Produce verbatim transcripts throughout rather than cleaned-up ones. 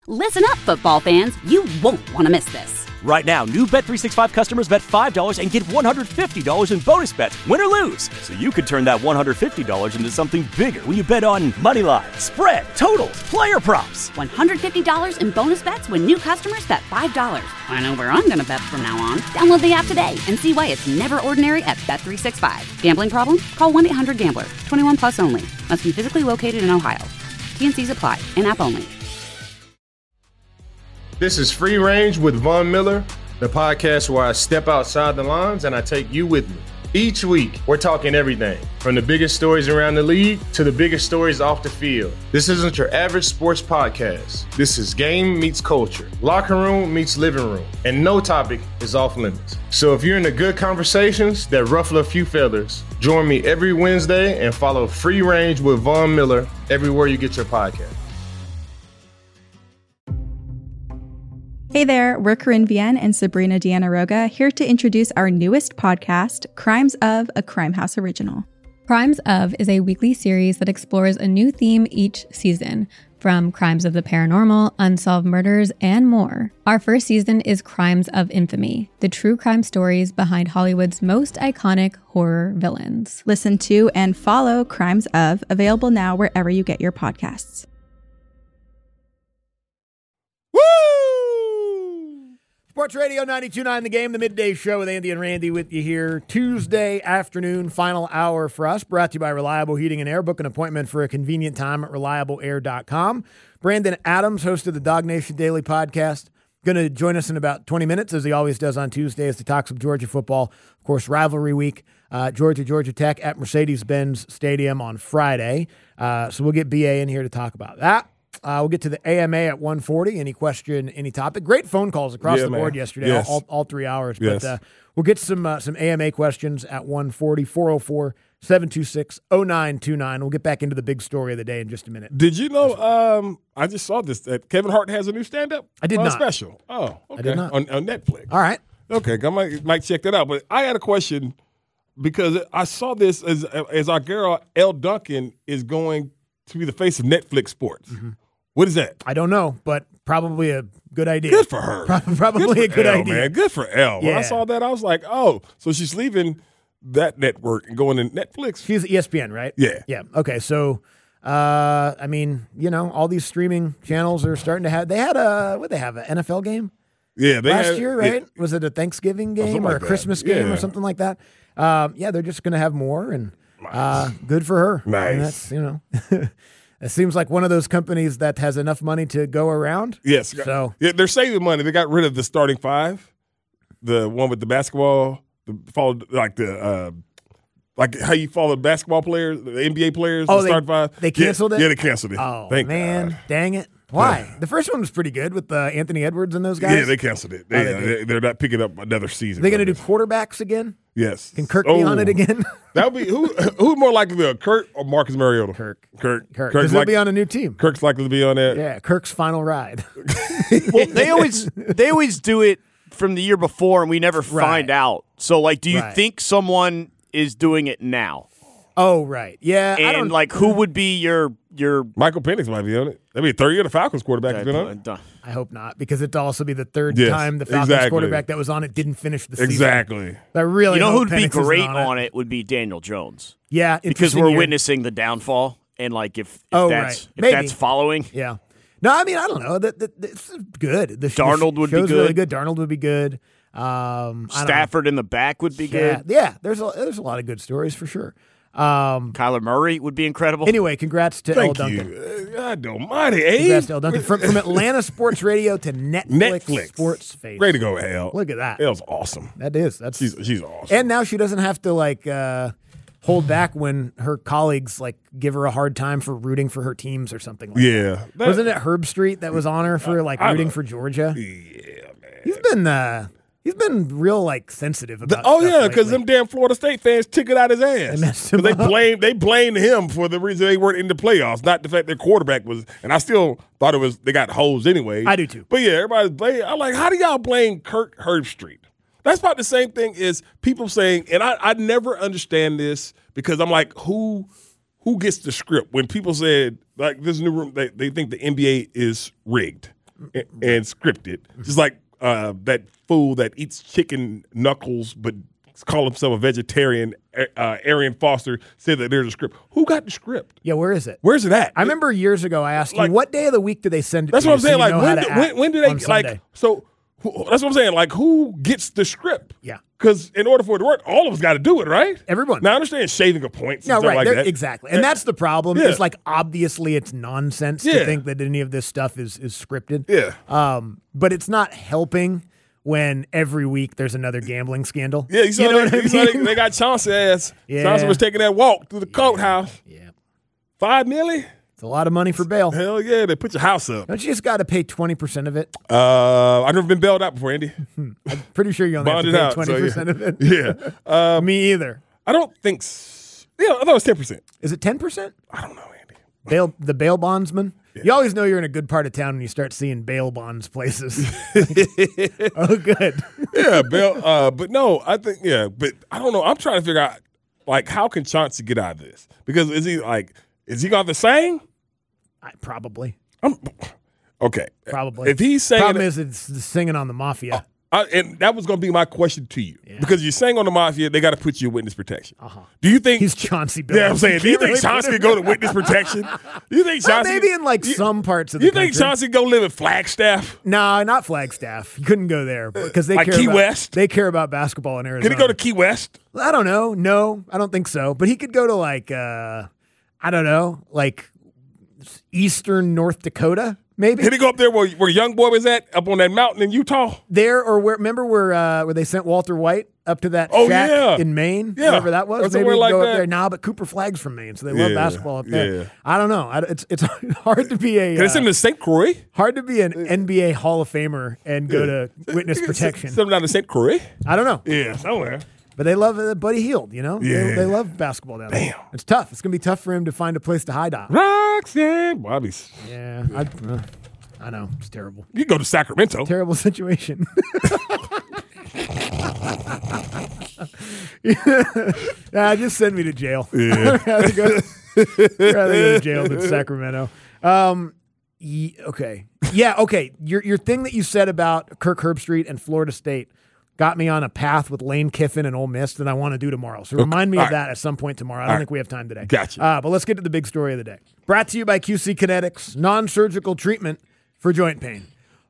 Listen up, football fans. You won't want to miss this. Right now, new Bet three sixty-five customers bet five dollars and get one hundred fifty dollars in bonus bets, win or lose. So you could turn that one hundred fifty dollars into something bigger when you bet on money line, spread, totals, player props. one hundred fifty dollars in bonus bets when new customers bet five dollars. I know where I'm going to bet from now on. Download the app today and see why it's never ordinary at Bet three sixty-five. Gambling problem? Call one eight hundred gambler. twenty-one plus only. Must be physically located in Ohio. T N Cs apply. In-app only. This is Free Range with Von Miller, the podcast where I step outside the lines and I take you with me. Each week, we're talking everything from the biggest stories around the league to the biggest stories off the field. This isn't your average sports podcast. This is game meets culture, locker room meets living room, and no topic is off limits. So if you're into good conversations that ruffle a few feathers, join me every Wednesday and follow Free Range with Von Miller everywhere you get your podcast. Hey there, we're Corinne Vienne and Sabrina Diana-Roga here to introduce our newest podcast, Crimes of, a Crime House original. Crimes of is a weekly series that explores a new theme each season, from crimes of the paranormal, unsolved murders, and more. Our first season is Crimes of Infamy, the true crime stories behind Hollywood's most iconic horror villains. Listen to and follow Crimes of, available now wherever you get your podcasts. Sports Radio ninety-two point nine The Game, the midday show with Andy and Randy with you here. Tuesday afternoon, final hour for us, brought to you by Reliable Heating and Air. Book an appointment for a convenient time at reliable air dot com. Brandon Adams, host of the Dog Nation Daily Podcast, going to join us in about twenty minutes, as he always does on Tuesdays, to talk some Georgia football. Of course, rivalry week, uh, Georgia, Georgia Tech at Mercedes-Benz Stadium on Friday. Uh, so we'll get B A in here to talk about that. Uh, we'll get to the A M A at one forty. Any question, any topic. Great phone calls across yeah, the board man. yesterday, yes. all, all three hours. Yes. But uh, we'll get some uh, some A M A questions at one forty, four oh four, seven two six, oh nine two nine. We'll get back into the big story of the day in just a minute. Did you know, um, I just saw this, that Kevin Hart has a new stand-up? I did uh, not. Special. Oh, okay. I did not. On, on Netflix. All right. Okay, I might, might check that out. But I had a question because I saw this as, as our girl, Elle Duncan, is going to be the face of Netflix Sports. Mm-hmm. What is that? I don't know, but probably a good idea. Good for her. Probably good a good Elle, idea. Man. Good for Elle. When Yeah. I saw that, I was like, oh, so she's leaving that network and going to Netflix? She's E S P N, right? Yeah. Yeah. Okay, so, uh, I mean, you know, all these streaming channels are starting to have, they had a, what they have, an N F L game? Yeah. They Last had, year, right? Yeah. Was it a Thanksgiving game something or like a that. Christmas game Yeah. or something like that? Um, yeah, they're just going to have more, and uh, good for her. Nice. I mean, that's, you know, it seems like one of those companies that has enough money to go around. Yes. So yeah, they're saving money. They got rid of the starting five, the one with the basketball, the followed like the uh, like how you follow basketball players, the N B A players. Oh, the they- starting five. they canceled yeah, it? Yeah, they canceled it. Oh, Thank man. God. Dang it. Why? The first one was pretty good with uh, Anthony Edwards and those guys. Yeah, they canceled it. They, Oh, they uh, did. they, they're not picking up another season. Are they going to do from quarterbacks again? this. Yes. Can Kirk be on it again? That would be who? Who more likely to be, Kirk or Marcus Mariota? Kirk. Kirk. Kirk. Kirk's Because they'll like, be on a new team. Kirk's likely to be on that. Yeah, Kirk's final ride. Well, they always they always do it from the year before, and we never find Right. out. So, like, do you Right. think someone is doing it now? Oh, right. Yeah. I don't And like, who would be your your? Michael Penix might be on it. That'd be a third year the Falcons quarterback has been on it. I hope not, because it'd also be the third Yes, time the Falcons exactly. quarterback that was on it didn't finish the season. Exactly. I really You know hope who'd be Penix isn't great on, on it. it would be Daniel Jones. Yeah, because interesting we're year. witnessing the downfall, and like if, if Oh, that's right. if Maybe. that's following, Yeah. No, I mean, I don't know. That, that, that's good. The, Darnold the would be show's really good. good. Darnold would be good. Um, I don't know. Stafford in the back would be Yeah, good. yeah. There's a, there's a lot of good stories for sure. Um, Kyler Murray would be incredible. anyway, congrats to Elle Thank Duncan. you. Uh, God almighty, eh? Congrats to Elle Duncan. From, from Atlanta Sports Radio to Netflix, Netflix. Sports Face. Way to go, Elle. Look at that. Elle's awesome. That is. That's She's she's awesome. And now she doesn't have to like uh, hold back when her colleagues like give her a hard time for rooting for her teams or something like yeah. that. That- Wasn't it Herb Street that was on her for like I- rooting for Georgia? Yeah, man. He's been uh, he's been real like sensitive about. The- oh stuff yeah, because lately. them damn Florida State fans took it out his ass. They messed him 'Cause they up. blamed they blamed him for the reason they weren't in the playoffs, not the fact their quarterback was. And I still thought it was they got hosed anyway. I do too. But yeah, everybody's blaming. I'm like, how do y'all blame Kirk Herbstreit? That's about the same thing as people saying, and I, I never understand this because I'm like, who who gets the script when people said like this new room they, they think the N B A is rigged. and, and scripted. Just like uh, that fool that eats chicken knuckles but call himself a vegetarian, uh, Arian Foster, said that there's a script. Who got the script? Yeah, where is it? Where's it at? I remember years ago I asked like, you, what day of the week do they send it that's to what I'm you saying. so you Like, know when, how do, to when, act when do they, on like, Sunday? so who, that's what I'm saying. Like, who gets the script? Yeah. Because in order for it to work, all of us got to do it, right? Everyone. Now, I understand shaving of points No, and stuff right. like They're- that. Exactly. And that's the problem. Yeah. It's like, obviously, it's nonsense Yeah. to think that any of this stuff is, is scripted. Yeah. Um, but it's not helping when every week there's another gambling scandal. Yeah, you saw, you know that, what I you saw mean? they, they got Chauncey ass. Yeah. Chauncey was taking that walk through the courthouse. Yeah. Five milli? It's a lot of money for bail. Hell yeah, they put your house up. Don't you just got to pay twenty percent of it? Uh, I've never been bailed out before, Andy. I'm pretty sure you only Bonded have to out, pay so, twenty percent yeah. of it. Yeah. Um, Me either. I don't think s- Yeah, I thought it was ten percent. Is it ten percent? I don't know, Andy. Bail, the bail bondsman? Yeah. You always know you're in a good part of town when you start seeing bail bonds places. Oh, good. Yeah, bail. Uh, but no, I think, yeah, but I don't know. I'm trying to figure out, like, how can Chauncey get out of this? Because is he, like, is he got the same? I, probably. I'm, okay. Probably. If he's saying Problem is it's the singing on the Mafia. I, and that was going to be my question to you. Yeah. Because you're saying on the Mafia, they got to put you in witness protection. Uh-huh. Do you think He's Chauncey Billups. Yeah, I'm saying, do you can't think really Chauncey put could him- go to witness protection? Do you think Well, Chauncey maybe in like you, some parts of the You country. think Chauncey go live in Flagstaff? No, not Flagstaff. You couldn't go there because they Like care Key about, West? They care about basketball in Arizona. Can he go to Key West? I don't know. No, I don't think so. But he could go to like uh, I don't know, like eastern North Dakota, maybe. Can he go up there where, where Young Boy was at, up on that mountain in Utah? There or where? Remember where uh, where they sent Walter White up to that Oh, shack yeah. in Maine, Yeah. wherever that Or was. Maybe somewhere he could like go that. up there. Nah, but Cooper Flag's from Maine, so they love Yeah. basketball up there. Yeah. I don't know. I, it's it's hard to be a Can they uh, send him to Saint Croix? hard to be an N B A Hall of Famer and go to witness protection. Send him down to Saint Croix? I don't know. Yeah, somewhere. But they love uh, Buddy Hield, you know? Yeah. They, they love basketball down there. Damn. It's tough. It's going to be tough for him to find a place to hide out. Roxanne Bobby's. Yeah, I, uh, I know. It's terrible. You go to Sacramento. Terrible situation. Yeah, just send me to jail. Yeah. I'd rather go, I'd rather go to jail than Sacramento. Um, ye- okay. Yeah, okay. Your your thing that you said about Kirk Herbstreit and Florida State got me on a path with Lane Kiffin and Ole Miss that I want to do tomorrow. So remind me All of right. that at some point tomorrow. I don't All right. think we have time today. Gotcha. Uh, but let's get to the big story of the day. Brought to you by Q C Kinetics, non-surgical treatment for joint pain.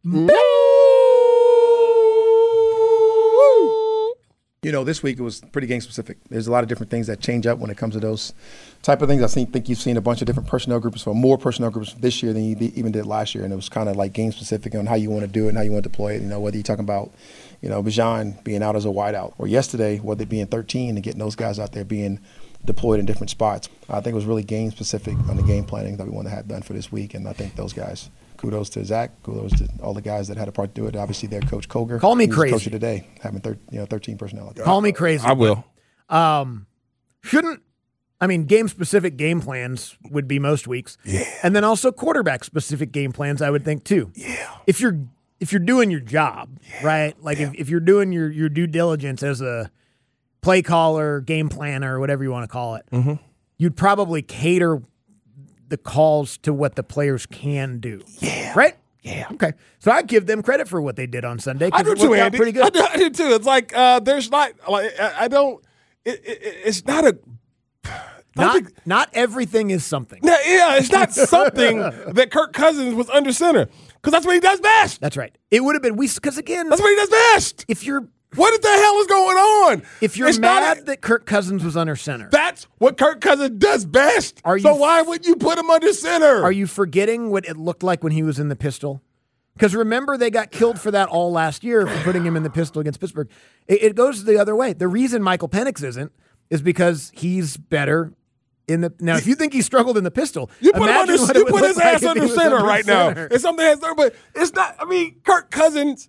You know, this week it was pretty game specific. There's a lot of different things that change up when it comes to those type of things. I think, think you've seen a bunch of different personnel groups, or more personnel groups this year than you d- even did last year. And it was kind of like game specific on how you want to do it and how you want to deploy it. You know, whether you're talking about, you know, Bijan being out as a wideout, or yesterday, whether it being thirteen and getting those guys out there being deployed in different spots. I think it was really game specific on the game planning that we want to have done for this week. And I think those guys, kudos to Zach, kudos to all the guys that had a part to do it. Obviously, their coach Koger. Call me who's the crazy. coach of today, having thir- you know thirteen personnel out there. Call me crazy. I will. Um, shouldn't I mean game specific game plans would be most weeks. Yeah. And then also quarterback specific game plans, I would think too. Yeah. If you're if you're doing your job, right? Like if, if you're doing your, your due diligence as a play caller, game planner, whatever you want to call it, Mm-hmm. you'd probably cater the calls to what the players can do. Yeah. Right? Yeah. Okay. So I give them credit for what they did on Sunday I because do it too, worked out Andy. pretty I good. do, I do too. It's like uh, there's not like I, I don't. It, it, it's not a. Not, not everything is something. No, yeah, it's not something that Kirk Cousins was under center because that's what he does best. That's right. It would have been we because again, That's what he does best. if you're What the hell is going on? if you're It's not mad a- that Kirk Cousins was under center, that's what Kirk Cousins does best. Are so you- why would you put him under center? are you forgetting what it looked like when he was in the pistol? Because remember, they got killed for that all last year for putting him in the pistol against Pittsburgh. It, it goes the other way. The reason Michael Penix isn't is because he's better in the. Now, if you think he struggled in the pistol, You put him imagine under, what you it would put look his like ass if he under was center under right center. now. It's something that's there, but it's not. I mean, Kirk Cousins.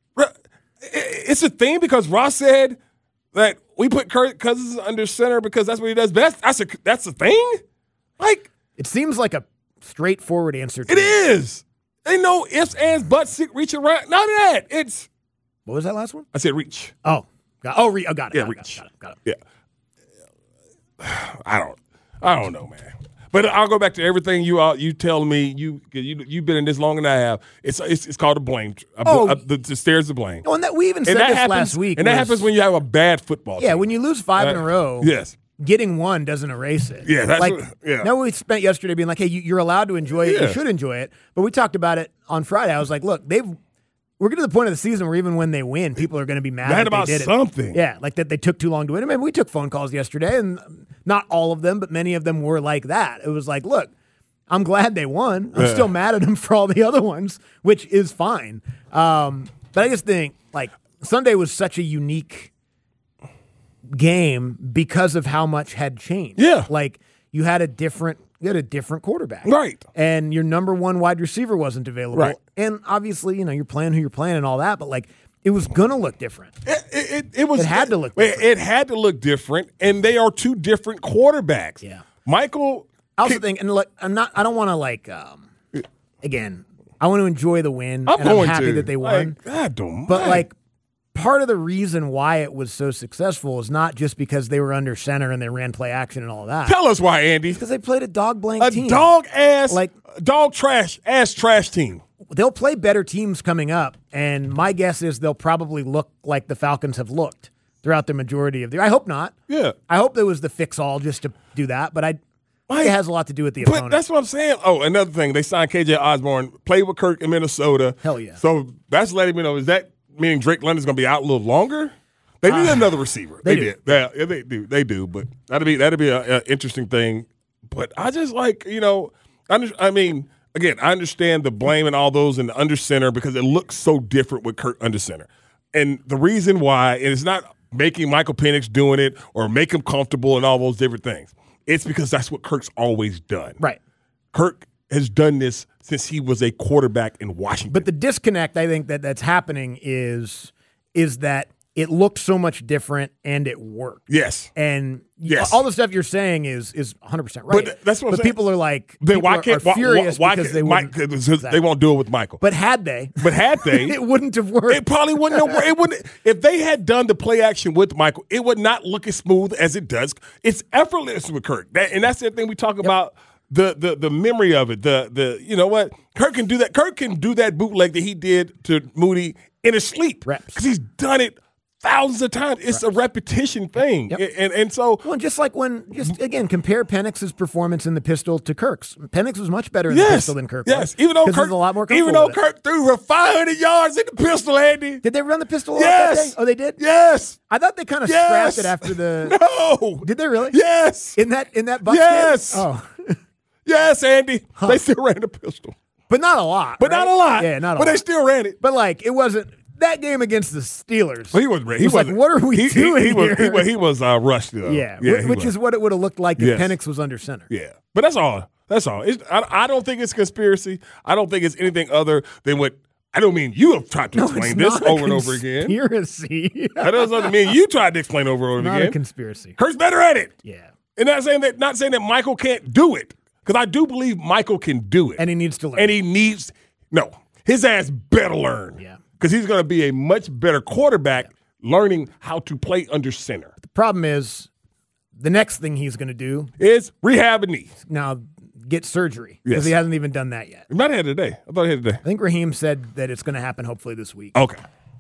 It's a thing because Ross said that we put Kirk Cousins under center because that's what he does best. That's a that's a thing. Like It seems like a straightforward answer. To it me. is. Ain't no ifs, ands, buts, reach around. None of that. It's. What was that last one? I said reach. Oh, got, oh, re, oh, got it. Yeah, got, it, reach. got it. Got it. Got it. Yeah. I don't. I don't know, man. But I'll go back to everything you uh, you tell me. You you you've been in this longer than I have. It's it's, it's called a blame. A, Oh. a, the, the stairs of blame. Oh, and that we even said And that this happens last week. And that was- happens when you have a bad football team. Yeah, when you lose five in a Uh, row. Yes. Getting one doesn't erase it. Yeah, that's like what- yeah. now we spent yesterday being like, hey, you, you're allowed to enjoy it. Yeah. You should enjoy it. But we talked about it on Friday. I was like, look, they've we're getting to the point of the season where even when they win, people are going to be mad, Mad that about they did something. It. Yeah, like that they took too long to win. I mean, we took phone calls yesterday, and not all of them, but many of them were like that. It was like, look, I'm glad they won. I'm Yeah. still mad at them for all the other ones, which is fine. Um, but I just think like Sunday was such a unique game because of how much had changed. Yeah. Like you had a different you had a different quarterback. Right. And your number one wide receiver wasn't available. Right. And obviously, you know, you're playing who you're playing and all that, but like it was gonna look different. It, it, it was. It had to look It, different. it had to look different, and they are two different quarterbacks. Yeah. Michael. I also think, and look, I'm not I don't wanna like um again, I want to enjoy the win. I'm and going I'm happy to. that they won. Like, God don't. But like part of the reason why it was so successful is not just because they were under center and they ran play action and all that. Tell us why, Andy. Because they played a dog blank A team. dog ass, Like- dog trash ass trash team. They'll play better teams coming up, and my guess is they'll probably look like the Falcons have looked throughout the majority of the year. I hope not. Yeah. I hope there was the fix all just to do that, but I Like, it has a lot to do with the But opponent. that's what I'm saying. Oh, another thing, they signed K J Osborne, played with Kirk in Minnesota. Hell yeah. So that's letting me know, is that meaning Drake London's going to be out a little longer? They need Uh, another receiver. they They, do. did. Yeah, yeah, they do. They do. But that'd be that'd be an interesting thing. But I just like, you know, I, under- I mean, again, I understand the blame and all those in the under center because it looks so different with Kirk under center. And the reason why, and it's not making Michael Penix doing it or make him comfortable and all those different things. It's because that's what Kirk's always done. right. Kirk has done this since he was a quarterback in Washington. But the disconnect I think that that's happening is is that it looked so much different and it worked. yes. And Yes. all the stuff you're saying is is one hundred percent right. But that's what I'm But saying. people are like, Then people why are- can't are why, furious why, why because can't they Mike, wouldn't. because they won't do it with Michael. But had they, But had they, it wouldn't have worked. it probably wouldn't have worked. It wouldn't. If they had done the play action with Michael, it would not look as smooth as it does. It's effortless with Kirk, that, and that's the thing we talk about. The, the the memory of it, the the you know what, Kirk can do that. Kirk can do that bootleg that he did to Moody in his sleep Reps. because he's done it thousands of times. It's a repetition thing, Yep. and and so Well, just like when, just again, compare Penix's performance in the pistol to Kirk's. Penix was much better in the yes, pistol than Kirk. yes. was, Even though 'cause Kirk, he's a lot more even comfortable though with it. Kirk threw for five hundred yards in the pistol, Andy. Did they run the pistol a lot that Yes. day? Oh, they did. Yes. I thought they kind of Yes. scrapped it after the. No. Did they really? Yes. In that in that Bucs Yes. game? Oh, Yes, Andy. They still ran the pistol. but not a lot. But right? not a lot. Yeah, not a But lot. they still ran it. But like, it wasn't that game against the Steelers. Well, he wasn't ready. He was like, wasn't- what are we he, doing he, he here? Was, he, was, he was uh, rushed, though. yeah, yeah wh- he which was. is what it would have looked like if Yes. Penix was under center. Yeah. But that's all. That's all. It's, I, I don't think it's conspiracy. I don't think it's anything other than what I don't mean you have tried to No, explain it's this not a over and over again. Conspiracy. That doesn't mean you tried to explain over and over Not a again. conspiracy. Kurt's better at it. Yeah, And not saying that not saying that Michael can't do it. Because I do believe Michael can do it. and he needs to learn. And he needs no, his ass better learn. Yeah. Because he's going to be a much better quarterback learning how to play under center. the problem is, the next thing he's going to do Is rehab a knee. now get surgery because Yes. he hasn't even done that yet. He might have had today. I thought he had today. I think Raheem said that it's going to happen hopefully this week. Okay.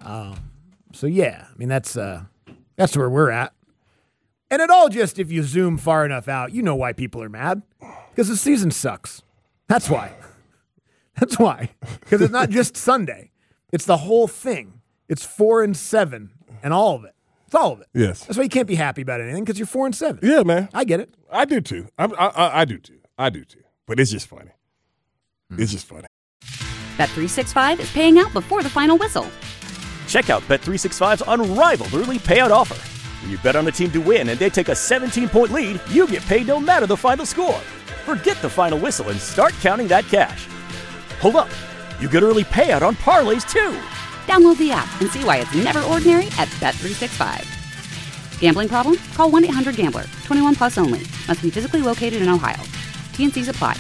So yeah, I mean that's uh, that's where we're at. And it all just, if you zoom far enough out, you know why people are mad. Because the season sucks. That's why. That's why. Because it's not just Sunday. It's the whole thing. It's four and seven and all of it. It's all of it. Yes. That's why you can't be happy about anything because you're four and seven. Yeah, man. I get it. I do too. I, I, I, I do too. I do too. But it's just funny. It's just funny. Bet three sixty-five is paying out before the final whistle. Check out Bet three sixty-five's unrivaled early payout offer. When you bet on a team to win and they take a seventeen-point lead, you get paid no matter the final score. Forget the final whistle and start counting that cash. Hold up. You get early payout on parlays too. Download the app and see why it's never ordinary at Bet three sixty-five. Gambling problem? Call one eight hundred gambler. twenty-one plus only. Must be physically located in Ohio. T N Cs apply.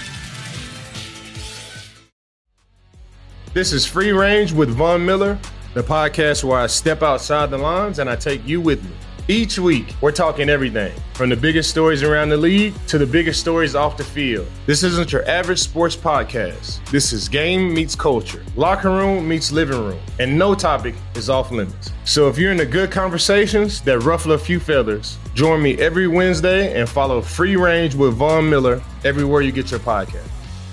This is Free Range with Von Miller, the podcast where I step outside the lines and I take you with me. Each week, we're talking everything from the biggest stories around the league to the biggest stories off the field. This isn't your average sports podcast. This is game meets culture, locker room meets living room, and no topic is off limits. So if you're into good conversations that ruffle a few feathers, join me every Wednesday and follow Free Range with Von Miller everywhere you get your podcast.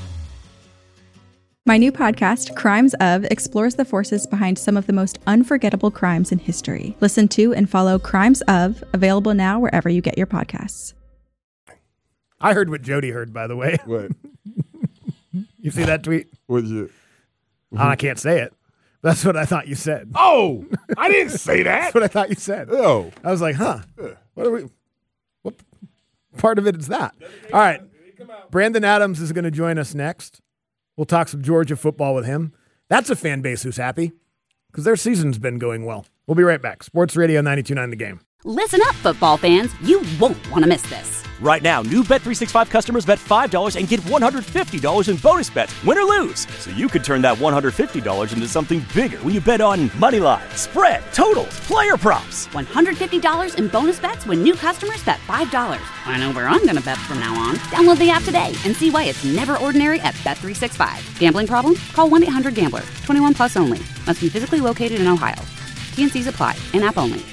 My new podcast, Crimes Of, explores the forces behind some of the most unforgettable crimes in history. Listen to and follow Crimes Of, available now wherever you get your podcasts. I heard what Jody heard, by the way. What? You see that tweet? What is it? Oh, I can't say it. That's what I thought you said. Oh, I didn't say that. That's what I thought you said. Oh. I was like, huh. What are we? What part of it is that? All right. Brandon Adams is going to join us next. We'll talk some Georgia football with him. That's a fan base who's happy because their season's been going well. We'll be right back. Sports Radio ninety-two point nine The Game. Listen up, football fans. You won't want to miss this. Right now, new Bet three sixty-five customers bet five dollars and get one hundred fifty dollars in bonus bets, win or lose. So you could turn that one hundred fifty dollars into something bigger when you bet on money line, spread, totals, player props. one hundred fifty dollars in bonus bets when new customers bet five dollars. I know where I'm going to bet from now on. Download the app today and see why it's never ordinary at Bet three sixty-five. Gambling problem? Call one eight hundred gambler. twenty-one plus only. Must be physically located in Ohio. T N Cs apply. In-app only.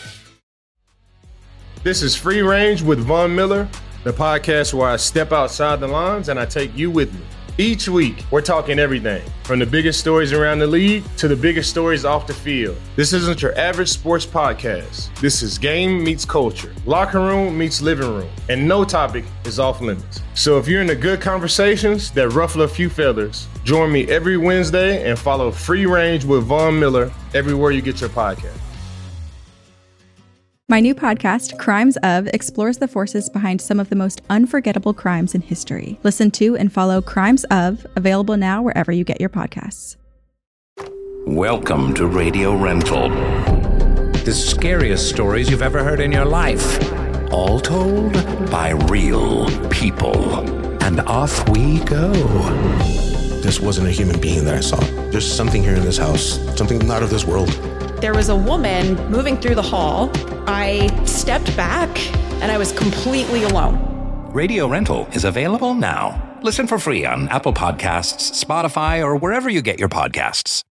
This is Free Range with Von Miller, the podcast where I step outside the lines and I take you with me. Each week, we're talking everything from the biggest stories around the league to the biggest stories off the field. This isn't your average sports podcast. This is game meets culture, locker room meets living room, and no topic is off limits. So if you're into good conversations that ruffle a few feathers, join me every Wednesday and follow Free Range with Von Miller everywhere you get your podcast. My new podcast, Crimes Of, explores the forces behind some of the most unforgettable crimes in history. Listen to and follow Crimes Of, available now wherever you get your podcasts. Welcome to Radio Rental. The scariest stories you've ever heard in your life. All told by real people. And off we go. This wasn't a human being that I saw. There's something here in this house, something not of this world. There was a woman moving through the hall. I stepped back and I was completely alone. Radio Rental is available now. Listen for free on Apple Podcasts, Spotify, or wherever you get your podcasts.